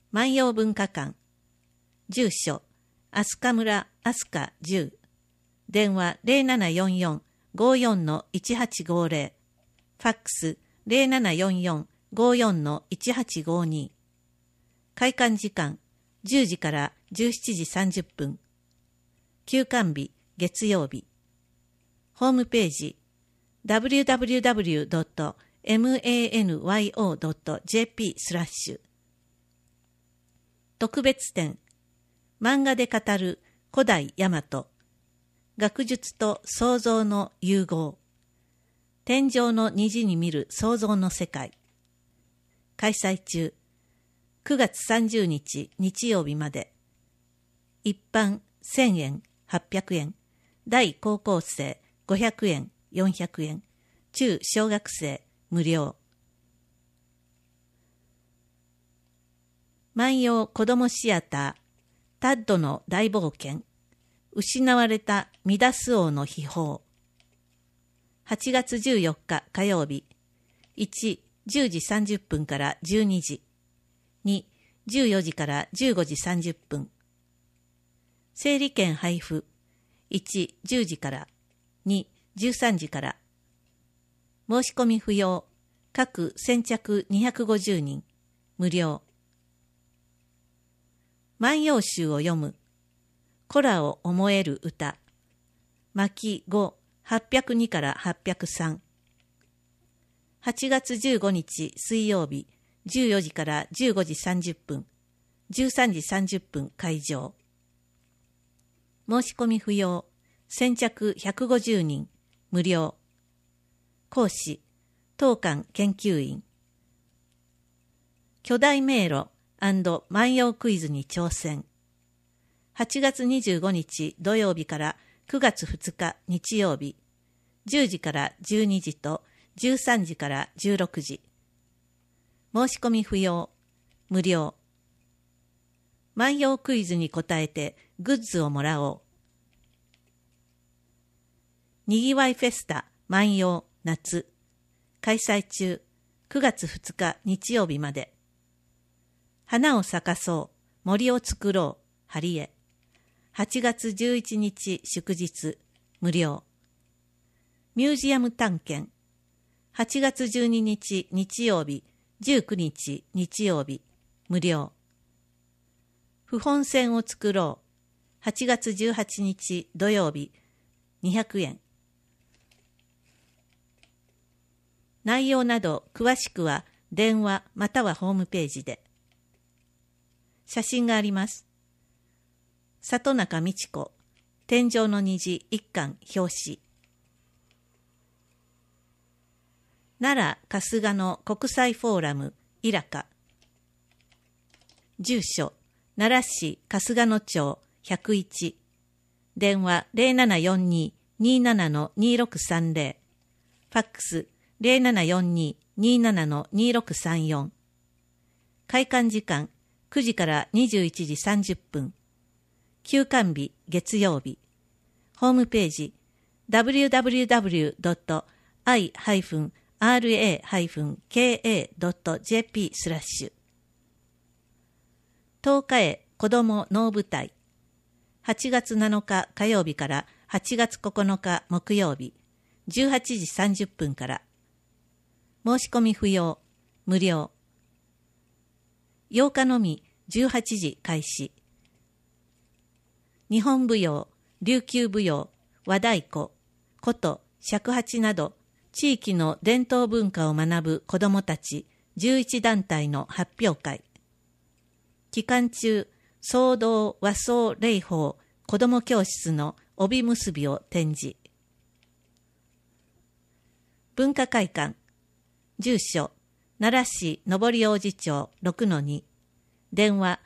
万葉文化館。住所、飛鳥村飛鳥10。電話0744-54-1850。ファックス0744-54-1852。開館時間10時から17時30分。休館日月曜日。ホームページ www.manyo.jp/特別展、漫画で語る古代大和、学術と創造の融合、天上の虹に見る創造の世界。開催中、9月30日日曜日まで。一般1000円、800円、大高校生500円、400円、中小学生無料。万葉子どもシアター、タッドの大冒険、失われたミダス王の秘宝。8月14日火曜日、1、10時30分から12時、2、14時から15時30分。整理券配布、1、10時から、2、13時から。申し込み不要、各先着250人、無料。万葉集を読む。子らを思える歌。巻5、802から803。8月15日水曜日、14時から15時30分、13時30分会場。申し込み不要。先着150人、無料。講師、当館研究員。巨大迷路&万葉クイズに挑戦。8月25日土曜日から9月2日日曜日、10時から12時と13時から16時。申し込み不要、無料。万葉クイズに答えてグッズをもらおう。にぎわいフェスタ万葉夏。開催中、9月2日日曜日まで。花を咲かそう、森を作ろう、針江。8月11日祝日、無料。ミュージアム探検。8月12日日曜日、19日日曜日、無料。不本線を作ろう。8月18日土曜日、200円。内容など詳しくは電話またはホームページで。写真があります。里中道子、天上の虹一巻表紙。奈良春日の国際フォーラムイラカ。住所、奈良市春日野町101。電話0742-27-2630。ファックス0742-27-2634。開館時間9時から21時30分。休館日月曜日。ホームページ www.i-ra-ka.jp/東華へ子ども能舞台。8月7日火曜日から8月9日木曜日、18時30分から。申し込み不要、無料。8日のみ18時開始。日本舞踊、琉球舞踊、和太鼓、琴、尺八など地域の伝統文化を学ぶ子どもたち11団体の発表会。期間中、僧道和装礼法子ども教室の帯結びを展示。文化会館。住所、奈良市上王子町 6-2。電話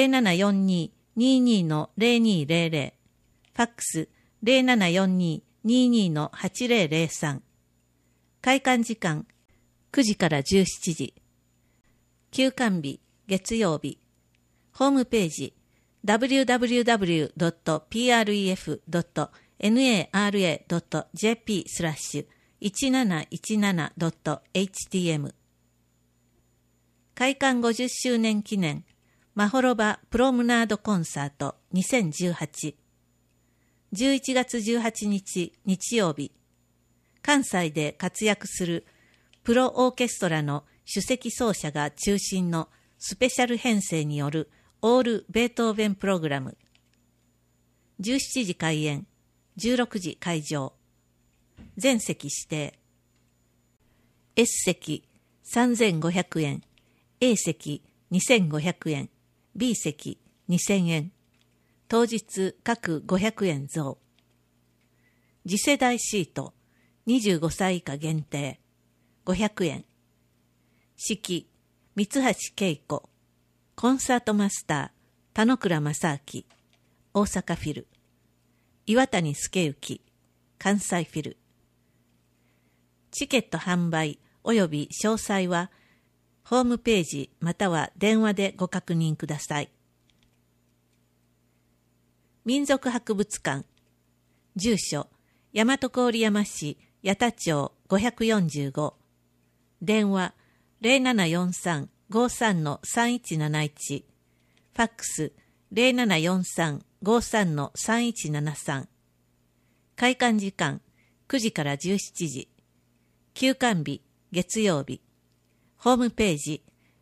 0742-22-0200。ファックス0742-22-8003。開館時間9時から17時。休館日月曜日。ホームページ www.pref.nara.jp/1717.htm。開館50周年記念まほろばプロムナードコンサート2018。11月18日日曜日、関西で活躍するプロオーケストラの首席奏者が中心のスペシャル編成によるオールベートーベンプログラム。17時開演、16時会場。全席指定。S 席3500円、A 席2500円、B 席2000円。当日各500円増。次世代シート25歳以下限定500円。指揮三橋恵子、コンサートマスター田野倉正明、大阪フィル。岩谷助之、関西フィル。チケット販売及び詳細はホームページまたは電話でご確認ください。民族博物館、住所大和郡山市八田町545、電話 0743-53-3171、ファックス 0743-53-3173。開館時間9時から17時。休館日月曜日。ホームページ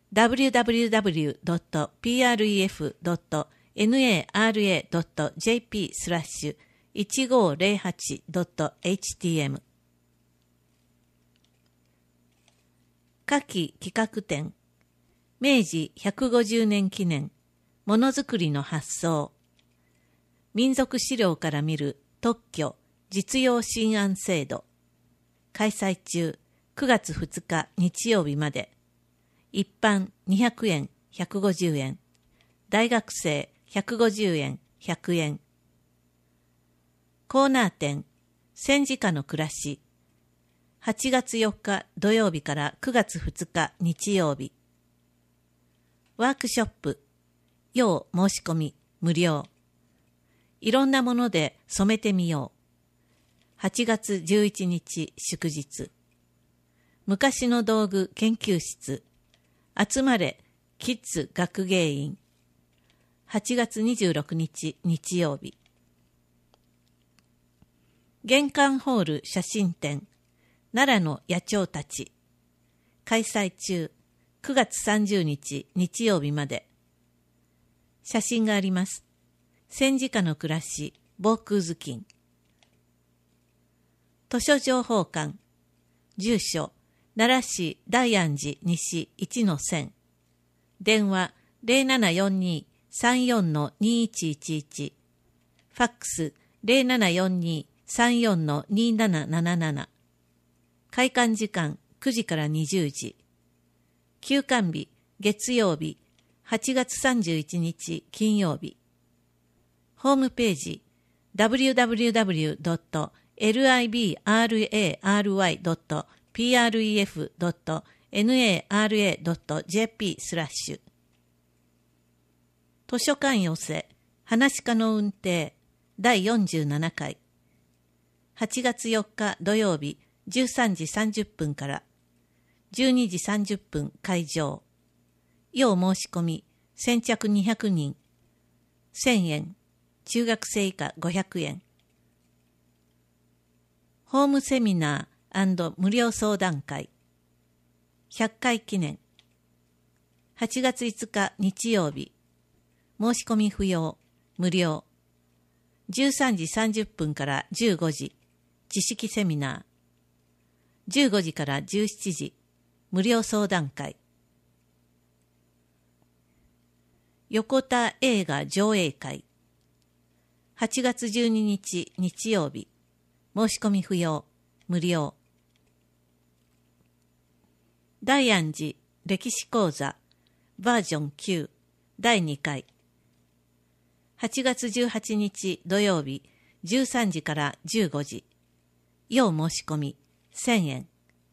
www.pra.jp/1508.htm。 夏季企画展、明治150年記念ものづくりの発想、民族資料から見る特許実用新案制度。開催中、9月2日日曜日まで。一般200円150円、大学生150円100円。コーナー展、戦時下の暮らし。8月4日土曜日から9月2日日曜日。ワークショップ、要申し込み無料。いろんなもので染めてみよう。8月11日祝日。昔の道具研究室。集まれキッズ学芸員。8月26日日曜日。玄関ホール写真展、奈良の野鳥たち。開催中、9月30日日曜日まで。写真があります。戦時下の暮らし防空図金。図書情報館、住所奈良市大安寺西 1-1000、電話 0742-34-2111、ファックス 0742-34-2777。開館時間9時から20時。休館日月曜日、8月31日金曜日。ホームページ www.libry.pref.nara.jp/図書館寄せ話し家の運転第47回。8月4日土曜日13時30分から12時30分会場。要申し込み先着200人1000円、中学生以下500円。ホームセミナー&無料相談会100回記念。8月5日日曜日。申し込み不要、無料。13時30分から15時、知識セミナー。15時から17時、無料相談会。横田映画上映会。8月12日日曜日。申し込み不要、無料。大安寺歴史講座バージョン9第2回。8月18日土曜日13時から15時。要申し込み1000円。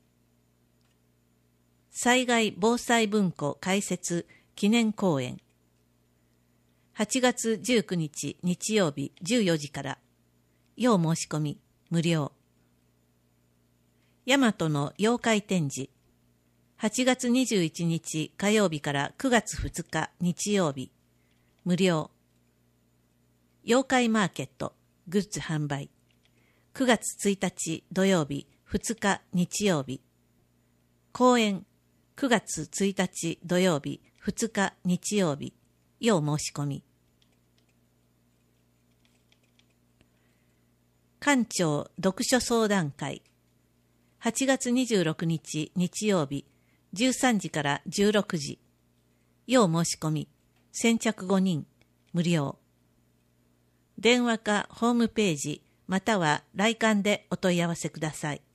災害防災文庫開設記念講演。8月19日日曜日14時から。要申し込み無料。大和の妖怪展示。 8月21日火曜日から9月2日日曜日、無料。妖怪マーケット、グッズ販売。9月1日土曜日、2日日曜日。公演、9月1日土曜日、2日日曜日。要申し込み。館長読書相談会。8月26日日曜日、13時から16時。要申し込み。先着5人、無料。電話かホームページまたは来館でお問い合わせください。